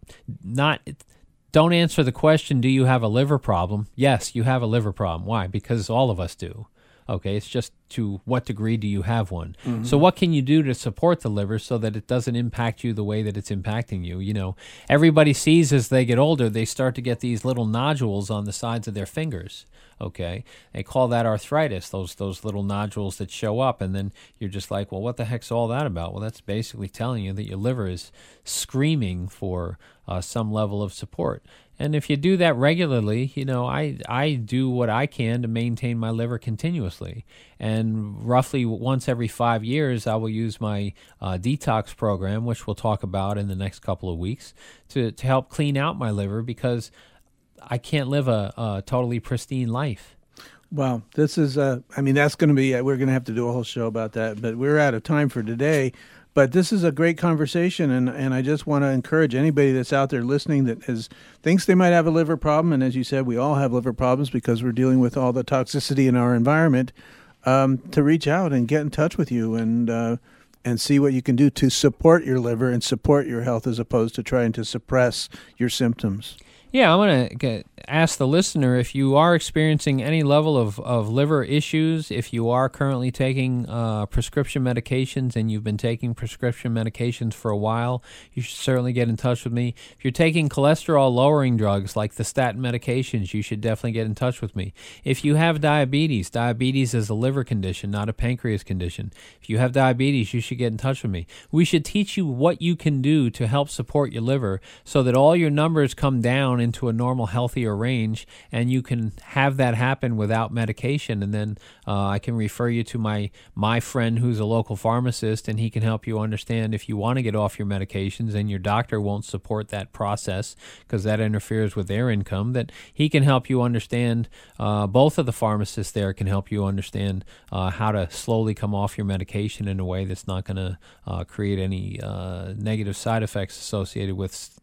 not... Don't answer the question, do you have a liver problem? Yes, you have a liver problem. Why? Because all of us do. Okay, it's just to what degree do you have one? Mm-hmm. So what can you do to support the liver so that it doesn't impact you the way that it's impacting you? You know, everybody sees as they get older, they start to get these little nodules on the sides of their fingers. Okay, they call that arthritis, those those little nodules that show up, and then you're just like, well, what the heck's all that about? Well, that's basically telling you that your liver is screaming for uh, some level of support. And if you do that regularly, you know, I, I do what I can to maintain my liver continuously. And roughly once every five years, I will use my uh, detox program, which we'll talk about in the next couple of weeks, to, to help clean out my liver because I can't live a, a totally pristine life. Wow, this is, uh, I mean, that's going to be, we're going to have to do a whole show about that, but we're out of time for today. But this is a great conversation, and, and I just want to encourage anybody that's out there listening that has, thinks they might have a liver problem, and as you said, we all have liver problems because we're dealing with all the toxicity in our environment, um, to reach out and get in touch with you and uh, and see what you can do to support your liver and support your health as opposed to trying to suppress your symptoms. Yeah, I'm going to ask the listener if you are experiencing any level of, of liver issues, if you are currently taking uh, prescription medications and you've been taking prescription medications for a while, you should certainly get in touch with me. If you're taking cholesterol-lowering drugs like the statin medications, you should definitely get in touch with me. If you have diabetes, diabetes is a liver condition, not a pancreas condition. If you have diabetes, you should get in touch with me. We should teach you what you can do to help support your liver so that all your numbers come down into a normal, healthier range, and you can have that happen without medication. And then uh, I can refer you to my my friend who's a local pharmacist, and he can help you understand if you want to get off your medications and your doctor won't support that process because that interferes with their income, that he can help you understand, uh, both of the pharmacists there can help you understand uh, how to slowly come off your medication in a way that's not going to uh, create any uh, negative side effects associated with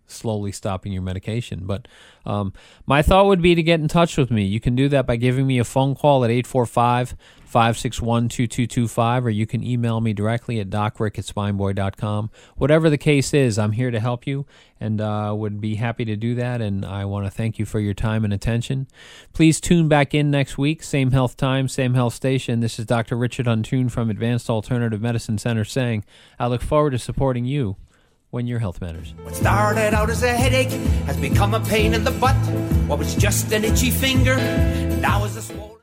slowly stopping your medication. But um, my thought would be to get in touch with me. You can do that by giving me a phone call at eight four five, five six one, two two two five, or you can email me directly at docrick at spineboy dot com. Whatever the case is, I'm here to help you, and uh, would be happy to do that, and I want to thank you for your time and attention. Please tune back in next week, same health time, same health station. This is Doctor Richard Huntoon from Advanced Alternative Medicine Center saying, I look forward to supporting you when your health matters. What started out as a headache has become a pain in the butt. What was just an itchy finger now is a swollen...